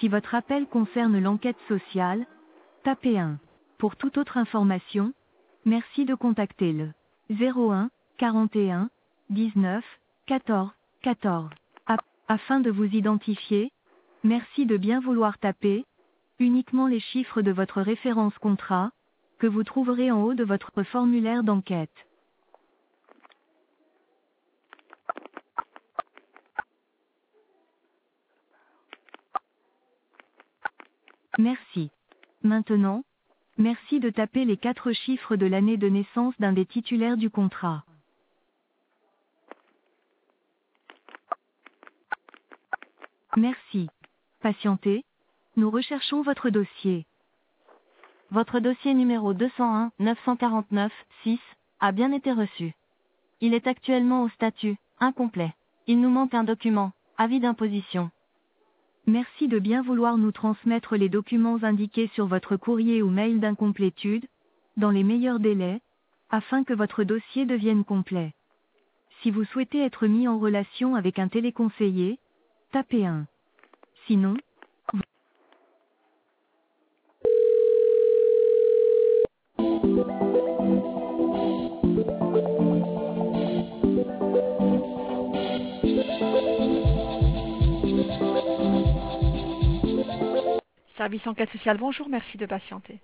Si votre appel concerne l'enquête sociale, tapez 1. Pour toute autre information, merci de contacter le 01 41 19 14 14. Afin de vous identifier, merci de bien vouloir taper uniquement les chiffres de votre référence contrat, que vous trouverez en haut de votre formulaire d'enquête. Merci. Maintenant, merci de taper les 4 chiffres de l'année de naissance d'un des titulaires du contrat. Merci. Patientez, nous recherchons votre dossier. Votre dossier numéro 201 949 6 a bien été reçu. Il est actuellement au statut incomplet. Il nous manque un document, avis d'imposition. Merci de bien vouloir nous transmettre les documents indiqués sur votre courrier ou mail d'incomplétude, dans les meilleurs délais, afin que votre dossier devienne complet. Si vous souhaitez être mis en relation avec un téléconseiller, tapez 1. Sinon, Service enquête sociale, bonjour, merci de patienter.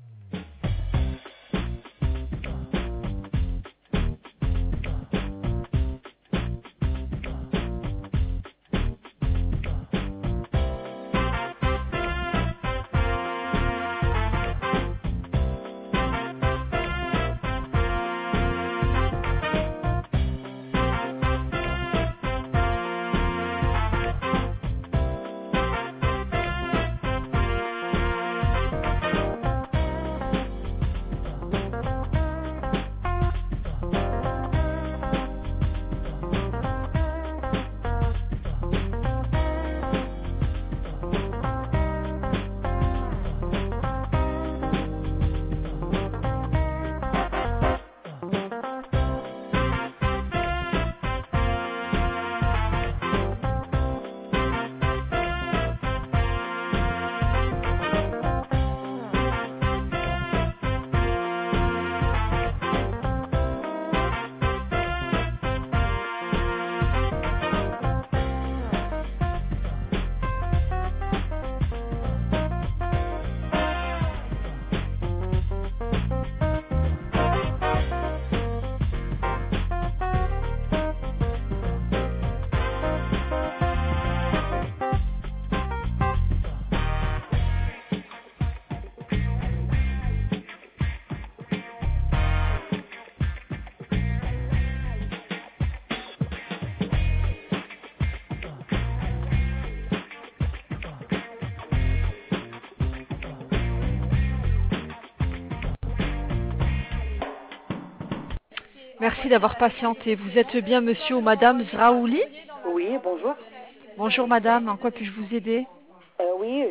Merci d'avoir patienté. Vous êtes bien monsieur ou madame Zraouli? Oui, bonjour. Bonjour madame, en quoi puis-je vous aider? Oui,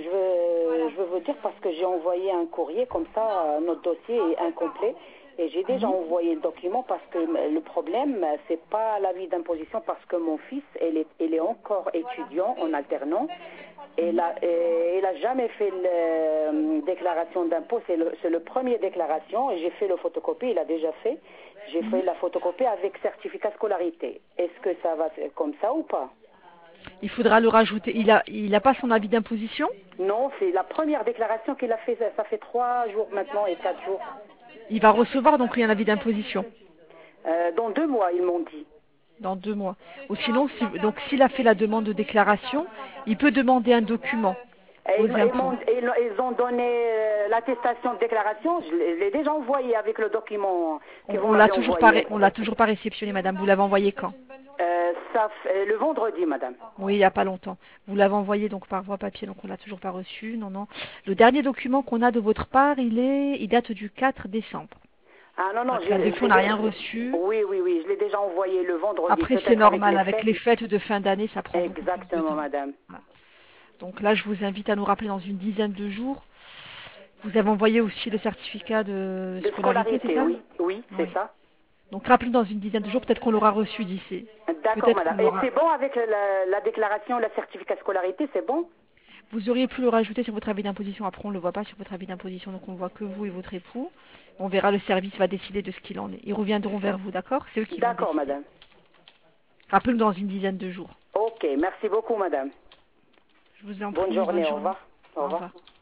je veux vous dire parce que j'ai envoyé un courrier comme ça, notre dossier est incomplet et j'ai déjà envoyé le document parce que le problème, c'est pas l'avis d'imposition parce que mon fils, il est encore étudiant en alternant et il a jamais fait la déclaration d'impôt, c'est le premier déclaration et j'ai fait le photocopie, il a déjà fait. J'ai fait la photocopie avec certificat scolarité. Est-ce que ça va faire comme ça ou pas? Il faudra le rajouter. Il a pas son avis d'imposition? Non, c'est la première déclaration qu'il a fait. Ça fait 3 jours maintenant et 4 jours. Il va recevoir donc un avis d'imposition? Dans 2 mois, ils m'ont dit. Dans 2 mois. Ou sinon, s'il a fait la demande de déclaration, il peut demander un document. Ils ont donné l'attestation de déclaration, je l'ai déjà envoyé avec le document. On l'a toujours pas réceptionné, madame. Vous l'avez envoyé quand? Le vendredi, madame. Oui, il n'y a pas longtemps. Vous l'avez envoyé donc par voie papier, donc on l'a toujours pas reçu. Non, non. Le dernier document qu'on a de votre part, il date du 4 décembre. Ah non, non, depuis, on n'a rien reçu. Oui, je l'ai déjà envoyé le vendredi. Après, c'est normal, avec les fêtes de fin d'année, ça prend beaucoup plus de temps. Exactement, madame. Voilà. Donc là, je vous invite à nous rappeler dans une dizaine de jours. Vous avez envoyé aussi le certificat de scolarité, c'est ça? Oui, c'est ça. Donc rappelez dans une dizaine de jours, peut-être qu'on l'aura reçu d'ici. D'accord, madame. Et c'est bon avec la déclaration, le certificat de scolarité, c'est bon? Vous auriez pu le rajouter sur votre avis d'imposition. Après, on ne le voit pas sur votre avis d'imposition, donc on voit que vous et votre époux. On verra, le service va décider de ce qu'il en est. Ils reviendront vers vous, d'accord? C'est eux qui vont D'accord, décider. madame. Rappelez-nous dans une dizaine de jours. Ok, merci beaucoup, madame. Je vous en Bonne prie. journée, Bonne au revoir. Au revoir. Au revoir.